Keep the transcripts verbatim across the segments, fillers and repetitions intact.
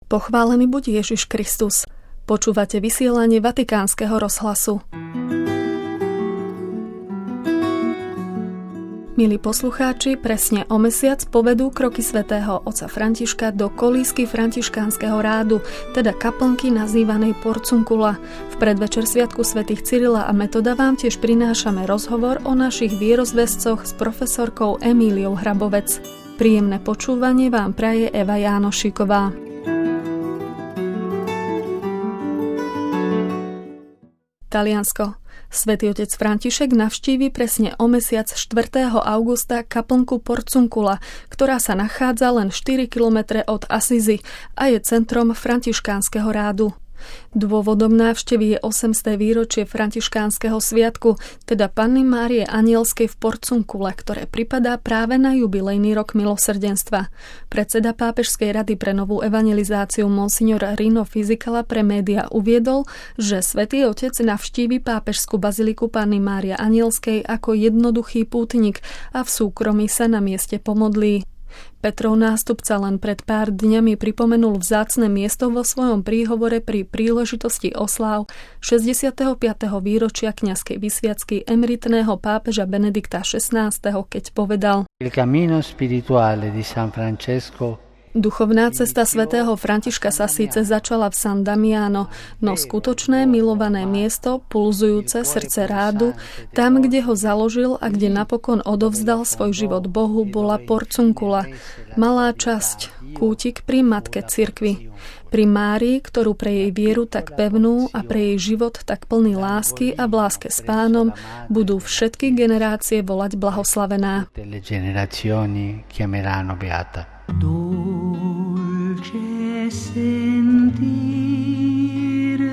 Pochválený buď Ježiš Kristus. Počúvate vysielanie Vatikánskeho rozhlasu. Milí poslucháči, presne o mesiac povedú kroky svätého otca Františka do kolísky františkánskeho rádu, teda kaplnky nazývanej Porcunkula. V predvečer sviatku svätých Cyrila a Metoda vám tiež prinášame rozhovor o našich vierozvescoch s profesorkou Emíliou Hrabovec. Príjemné počúvanie vám praje Eva Jánošíková. Taliansko. Svätý otec František navštívi presne o mesiac štvrtého augusta kaplnku Porcunkula, ktorá sa nachádza len štyri kilometre od Assisi a je centrom františkánskeho rádu. Dôvodom návštevy je osemsté výročie františkánskeho sviatku, teda Panny Márie Anielskej v Porcunkule, ktoré pripadá práve na jubilejný rok milosrdenstva. Predseda Pápežskej rady pre novú evangelizáciu monsignor Rino Fisichella pre média uviedol, že Svätý Otec navštívi pápežskú baziliku Panny Márie Anielskej ako jednoduchý pútnik a v súkromí sa na mieste pomodlí. Petrov nástupca len pred pár dňami pripomenul vzácne miesto vo svojom príhovore pri príležitosti osláv šesťdesiateho piateho výročia kňazskej vysviacky emeritného pápeža Benedikta šestnásteho, keď povedal: Il cammino spirituale di San Francesco. Duchovná cesta svätého Františka sa síce začala v San Damiano, no skutočné milované miesto, pulzujúce srdce rádu, tam, kde ho založil a kde napokon odovzdal svoj život Bohu, bola Porcunkula, malá časť, kútik pri matke cirkvi. Pri Márii, ktorú pre jej vieru tak pevnú a pre jej život tak plný lásky a v láske s Pánom budú všetky generácie volať blahoslavená. Dolce sentire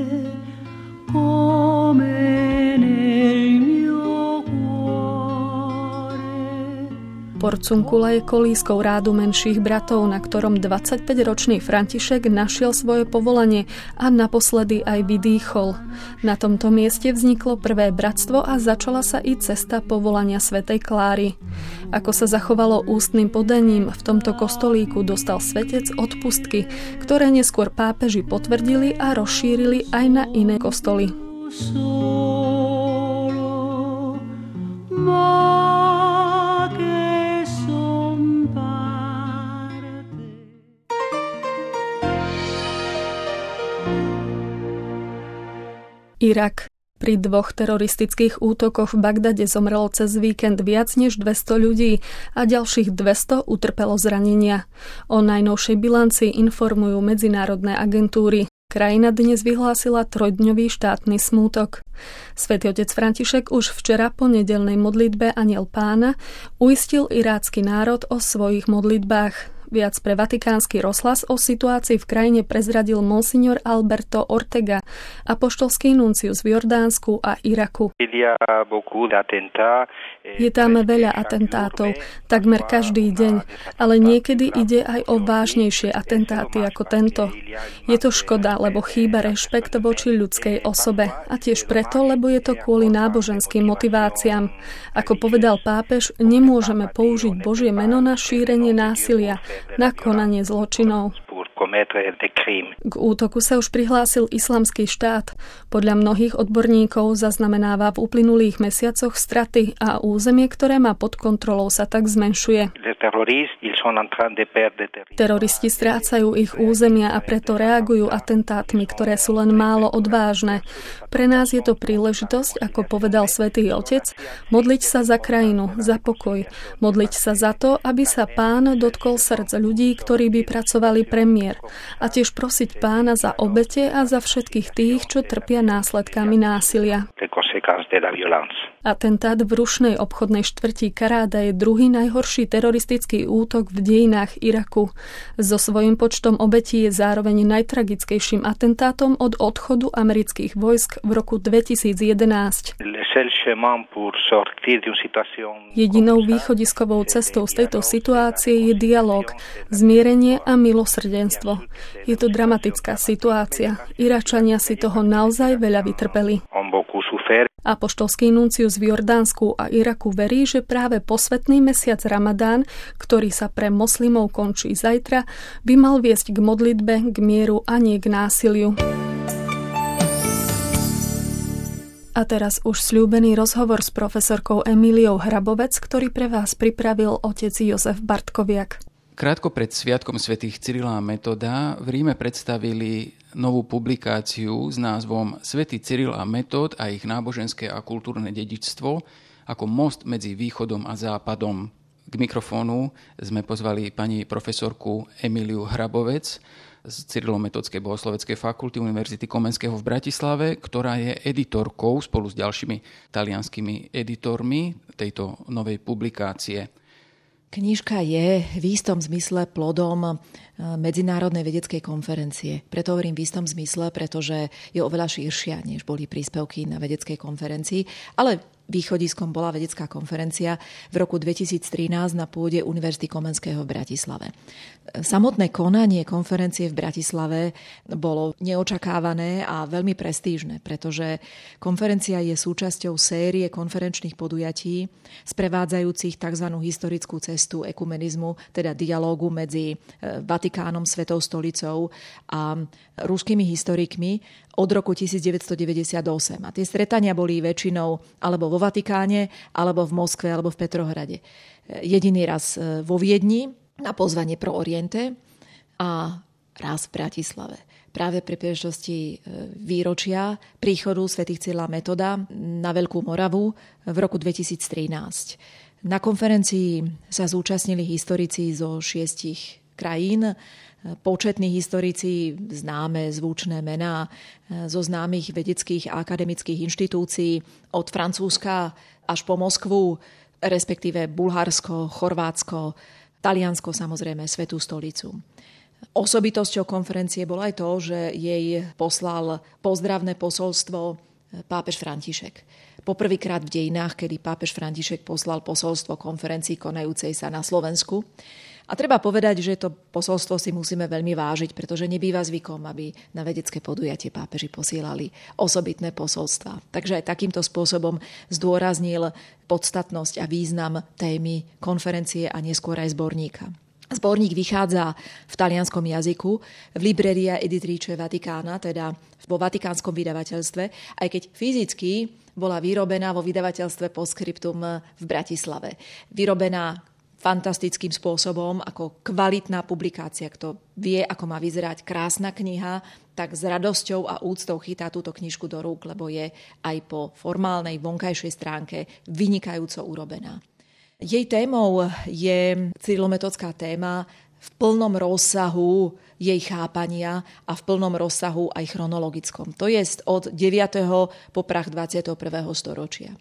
come nel mio cuore. Porcunkula je kolískou rádu menších bratov, na ktorom dvadsaťpäťročný František našiel svoje povolanie a naposledy aj vydýchol. Na tomto mieste vzniklo prvé bratstvo a začala sa i cesta povolania svätej Kláry. Ako sa zachovalo ústnym podaním, v tomto kostolíku dostal svetec odpustky, ktoré neskôr pápeži potvrdili a rozšírili aj na iné kostoly. Irak. Pri dvoch teroristických útokoch v Bagdade zomrelo cez víkend viac než dvesto ľudí a ďalších dvesto utrpelo zranenia. O najnovšej bilanci informujú medzinárodné agentúry. Krajina dnes vyhlásila trojdňový štátny smútok. Svätý otec František už včera po nedeľnej modlitbe Anjel Pána uistil irácky národ o svojich modlitbách. Viac pre Vatikánsky rozhlas o situácii v krajine prezradil monsignor Alberto Ortega, apoštolský nuncius v Jordánsku a Iraku. Je tam veľa atentátov, takmer každý deň, ale niekedy ide aj o vážnejšie atentáty ako tento. Je to škoda, lebo chýba rešpekt voči ľudskej osobe a tiež preto, lebo je to kvôli náboženským motiváciám. Ako povedal pápež, nemôžeme použiť Božie meno na šírenie násilia, na konanie zločinov. K útoku sa už prihlásil Islamský štát. Podľa mnohých odborníkov zaznamenáva v uplynulých mesiacoch straty a územie, ktoré má pod kontrolou, sa tak zmenšuje. Teroristi strácajú ich územia a preto reagujú atentátmi, ktoré sú len málo odvážne. Pre nás je to príležitosť, ako povedal Svätý Otec, modliť sa za krajinu, za pokoj, modliť sa za to, aby sa Pán dotkol srdc ľudí, ktorí by pracovali pre mier, a tiež prosiť Pána za obete a za všetkých tých, čo trpia následkami násilia. Atentát v rušnej obchodnej štvrti Karáda je druhý najhorší teroristický útok v dejinách Iraku. So svojím počtom obetí je zároveň najtragickejším atentátom od odchodu amerických vojsk v roku dvetisícjedenásť. Jedinou východiskovou cestou z tejto situácie je dialóg, zmierenie a milosrdenstvo. Je to dramatická situácia. Iračania si toho naozaj veľa vytrpeli. Apoštolský nuncius v Jordánsku a Iraku verí, že práve posvätný mesiac Ramadán, ktorý sa pre moslimov končí zajtra, by mal viesť k modlitbe, k mieru a nie k násiliu. A teraz už sľúbený rozhovor s profesorkou Emíliou Hrabovec, ktorý pre vás pripravil otec Jozef Bartkoviak. Krátko pred sviatkom svätých Cyrila a Metoda v Ríme predstavili novú publikáciu s názvom Svätý Cyril a Metod a ich náboženské a kultúrne dedičstvo ako most medzi východom a západom. K mikrofónu sme pozvali pani profesorku Emíliu Hrabovec z Cyrilometodskej bohosloveckej fakulty Univerzity Komenského v Bratislave, ktorá je editorkou spolu s ďalšími talianskými editormi tejto novej publikácie. Knižka je v istom zmysle plodom medzinárodnej vedeckej konferencie. Preto hovorím v istom zmysle, pretože je oveľa širšia, než boli príspevky na vedeckej konferencii, ale východiskom bola vedecká konferencia v roku dvetisíctrinásť na pôde Univerzity Komenského v Bratislave. Samotné konanie konferencie v Bratislave bolo neočakávané a veľmi prestížne, pretože konferencia je súčasťou série konferenčných podujatí sprevádzajúcich tzv. Historickú cestu ekumenizmu, teda dialógu medzi Vatikánom, Svetou stolicou a ruskými historikmi od roku devätnásťstodeväťdesiatosem. A tie stretania boli väčšinou alebo vo Vatikáne, alebo v Moskve, alebo v Petrohrade. Jediný raz vo Viedni na pozvanie Pro Oriente a raz v Bratislave. Práve pri príležitosti výročia príchodu svätých Cyrila a Metoda na Veľkú Moravu v roku dvetisíctrinásť. Na konferencii sa zúčastnili historici zo šiestich krajín, početní historici, známe zvučné mená zo známych vedeckých a akademických inštitúcií od Francúzska až po Moskvu, respektíve Bulharsko, Chorvátsko, Taliansko, samozrejme Svätú stolicu. Osobitosťou konferencie bolo aj to, že jej poslal pozdravné posolstvo pápež František. Poprvýkrát v dejinách, kedy pápež František poslal posolstvo konferencii konajúcej sa na Slovensku. A treba povedať, že to posolstvo si musíme veľmi vážiť, pretože nebýva zvykom, aby na vedecké podujatie pápeži posielali osobitné posolstva. Takže aj takýmto spôsobom zdôraznil podstatnosť a význam témy konferencie a neskôr aj zborníka. Zborník vychádza v talianskom jazyku v Libreria Editrice Vaticana, teda vo vatikánskom vydavateľstve, aj keď fyzicky bola vyrobená vo vydavateľstve Postscriptum v Bratislave. Vyrobená fantastickým spôsobom, ako kvalitná publikácia. Kto vie, ako má vyzerať krásna kniha, tak s radosťou a úctou chytá túto knižku do rúk, lebo je aj po formálnej vonkajšej stránke vynikajúco urobená. Jej témou je cyrilometodská téma v plnom rozsahu jej chápania a v plnom rozsahu aj chronologickom. To je od deviateho po prach dvadsiateho prvého storočia.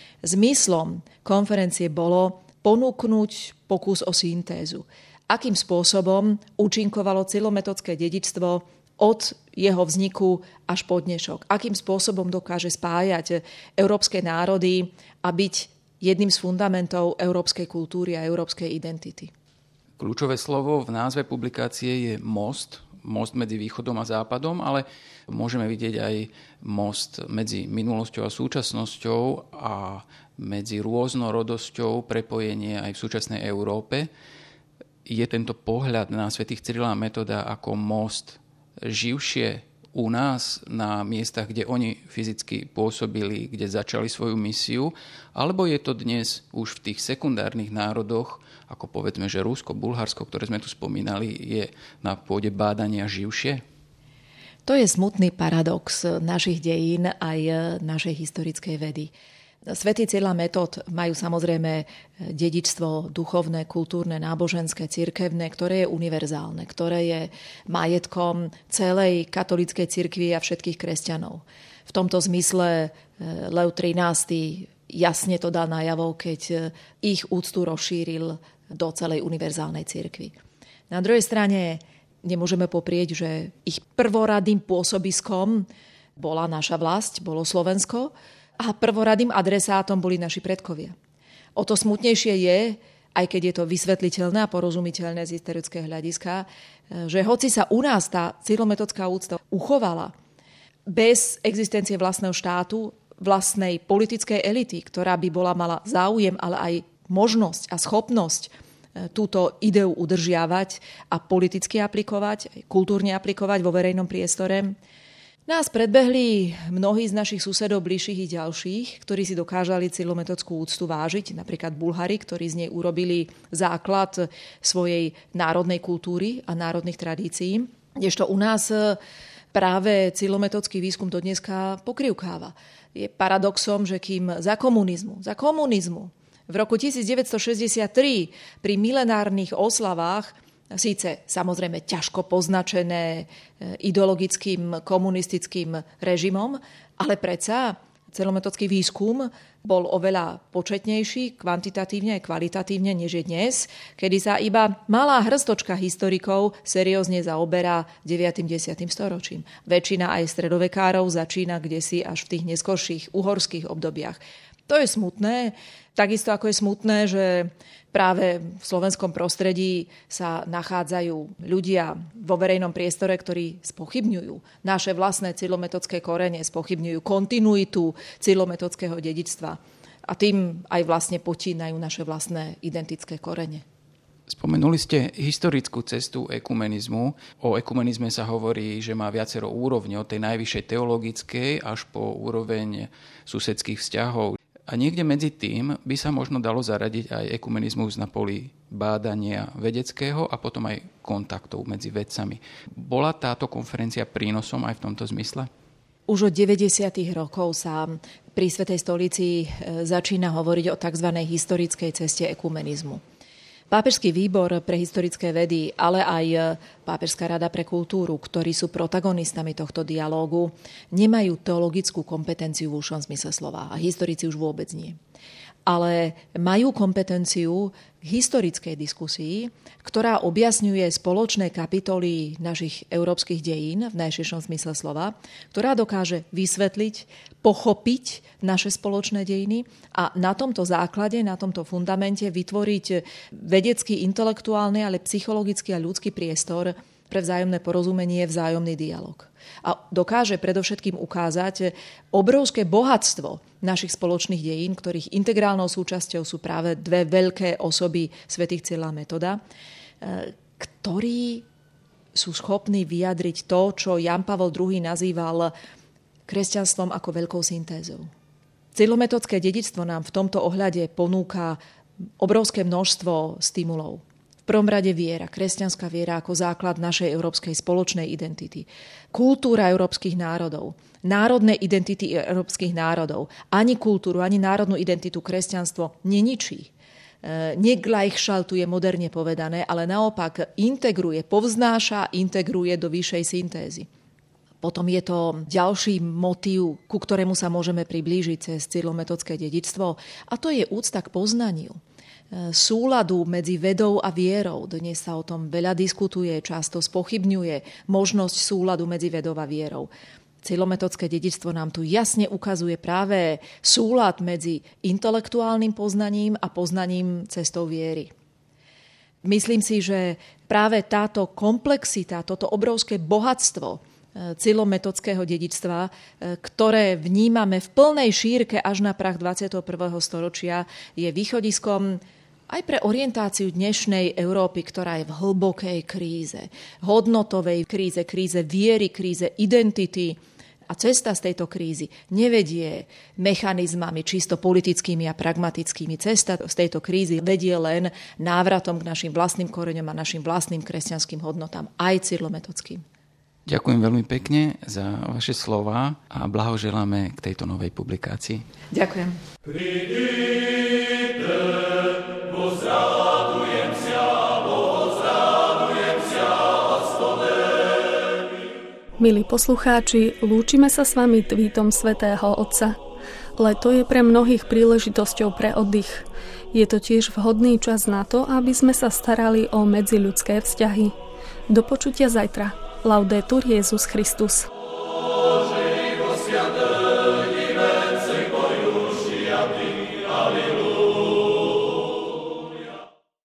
Zmyslom konferencie bolo ponúknuť pokus o syntézu. Akým spôsobom účinkovalo cyrilometodské dedičstvo od jeho vzniku až po dnešok. Akým spôsobom dokáže spájať európske národy a byť jedným z fundamentov európskej kultúry a európskej identity. Kľúčové slovo v názve publikácie je most. Most medzi východom a západom, ale môžeme vidieť aj most medzi minulosťou a súčasnosťou a medzi rôznorodosťou prepojenie aj v súčasnej Európe. Je tento pohľad na svätých Cyrila a Metoda ako most živšie u nás na miestach, kde oni fyzicky pôsobili, kde začali svoju misiu, alebo je to dnes už v tých sekundárnych národoch, ako povedzme, že Rusko, Bulharsko, ktoré sme tu spomínali, je na pôde bádania živšie? To je smutný paradox našich dejín aj našej historickej vedy. Svätý Cyril a Metod majú samozrejme dedičstvo duchovné, kultúrne, náboženské, cirkevné, ktoré je univerzálne, ktoré je majetkom celej katolíckej cirkvi a všetkých kresťanov. V tomto zmysle Leo trinásty jasne to dal najavo, keď ich úctu rozšíril do celej univerzálnej cirkvi. Na druhej strane nemôžeme poprieť, že ich prvoradým pôsobiskom bola naša vlast, bolo Slovensko, a prvoradým adresátom boli naši predkovia. O to smutnejšie je, aj keď je to vysvetliteľné a porozumiteľné z historického hľadiska, že hoci sa u nás tá cyrilometodská úcta uchovala bez existencie vlastného štátu, vlastnej politickej elity, ktorá by bola mala záujem, ale aj možnosť a schopnosť túto ideu udržiavať a politicky aplikovať, kultúrne aplikovať vo verejnom priestore. Nás predbehli mnohí z našich susedov bližších i ďalších, ktorí si dokážali cieľometodskú úctu vážiť, napríklad Bulhári, ktorí z nej urobili základ svojej národnej kultúry a národných tradícií. Kdežto u nás práve cieľometodský výskum do dneska pokrivkáva. Je paradoxom, že kým za komunizmu, za komunizmu v roku devätnásťstošesťdesiattri pri milenárnych oslavách, síce samozrejme ťažko poznačené ideologickým komunistickým režimom, ale predsa cieľometodský výskum bol oveľa početnejší, kvantitatívne aj kvalitatívne, než je dnes, kedy sa iba malá hrstočka historikov seriózne zaoberá deviatym desiatym storočím. Väčšina aj stredovekárov začína kdesi až v tých neskorších uhorských obdobiach. To je smutné, takisto ako je smutné, že práve v slovenskom prostredí sa nachádzajú ľudia vo verejnom priestore, ktorí spochybňujú naše vlastné cieľometodské korene, spochybňujú kontinuitu cieľometodského dedičstva a tým aj vlastne potínajú naše vlastné identické korene. Spomenuli ste historickú cestu ekumenizmu. O ekumenizme sa hovorí, že má viacero úrovní, od tej najvyššej teologickej až po úroveň susedských vzťahov. A niekde medzi tým by sa možno dalo zaradiť aj ekumenizmus na poli bádania vedeckého a potom aj kontaktov medzi vedcami. Bola táto konferencia prínosom aj v tomto zmysle? Už od deväťdesiatych rokov sa pri Svätej stolici začína hovoriť o tzv. Historickej ceste ekumenizmu. Pápežský výbor pre historické vedy, ale aj Pápežská rada pre kultúru, ktorí sú protagonistami tohto dialógu, nemajú teologickú kompetenciu v užšom zmysle slova a historici už vôbec nie. Ale majú kompetenciu k historickej diskusii, ktorá objasňuje spoločné kapitoly našich európskych dejín v najširšom zmysle slova, ktorá dokáže vysvetliť, pochopiť naše spoločné dejiny a na tomto základe, na tomto fundamente vytvoriť vedecký, intelektuálny, ale psychologický a ľudský priestor pre vzájomné porozumenie, vzájomný dialog. A dokáže predovšetkým ukázať obrovské bohatstvo našich spoločných dejín, ktorých integrálnou súčasťou sú práve dve veľké osoby svätých Cyrila a Metoda, ktorí sú schopní vyjadriť to, čo Ján Pavol druhý nazýval kresťanstvom ako veľkou syntézou. Cyrilometodské dedičstvo nám v tomto ohľade ponúka obrovské množstvo stimulov. V prvom rade viera, kresťanská viera ako základ našej európskej spoločnej identity. Kultúra európskych národov, národné identity európskych národov. Ani kultúru, ani národnú identitu kresťanstvo neničí. Neglajchšaltuje, moderne povedané, ale naopak integruje, povznáša, integruje do vyššej syntézy. Potom je to ďalší motív, ku ktorému sa môžeme priblížiť cez cyrilometodské dedičstvo, a to je úcta k poznaniu. Súladu medzi vedou a vierou. Dnes sa o tom veľa diskutuje, často spochybňuje možnosť súladu medzi vedou a vierou. Cyrilometodské dedičstvo nám tu jasne ukazuje práve súlad medzi intelektuálnym poznaním a poznaním cestou viery. Myslím si, že práve táto komplexita, toto obrovské bohatstvo cyrilometodského dedičstva, ktoré vnímame v plnej šírke až na prah dvadsiateho prvého storočia, je východiskom aj pre orientáciu dnešnej Európy, ktorá je v hlbokej kríze, hodnotovej kríze, kríze viery, kríze identity. A cesta z tejto krízy nevedie mechanizmami čisto politickými a pragmatickými. Cesta z tejto krízy vedie len návratom k našim vlastným koreňom a našim vlastným kresťanským hodnotám, aj cyrilometodským. Ďakujem veľmi pekne za vaše slová a blahoželáme k tejto novej publikácii. Ďakujem. Príďte, pozradujem sa, pozradujem sa, Hospodevi. Milí poslucháči, lúčime sa s vami tweetom svätého Otca. Leto je pre mnohých príležitosťou pre oddych. Je to tiež vhodný čas na to, aby sme sa starali o medziľudské vzťahy. Do počutia zajtra. Laudetur Jesus Christus.